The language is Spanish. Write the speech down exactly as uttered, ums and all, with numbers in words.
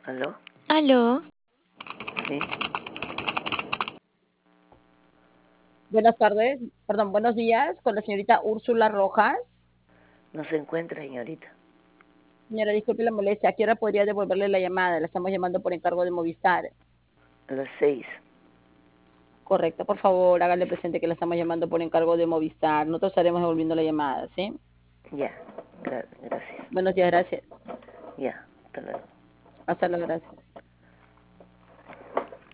¿Aló? Aló, Sí, Buenas tardes, perdón, buenos días, con la señorita Úrsula Rojas. no se encuentra, señorita. Señora, disculpe la molestia, ¿a qué hora podría devolverle la llamada? La estamos llamando por encargo de Movistar. A las seis. Correcto, por favor, hágale presente que la estamos llamando por encargo de Movistar. Nosotros estaremos devolviendo la llamada, ¿sí? Ya, gra- gracias. Buenos días, gracias. Ya, hasta luego. Hasta luego, gracias.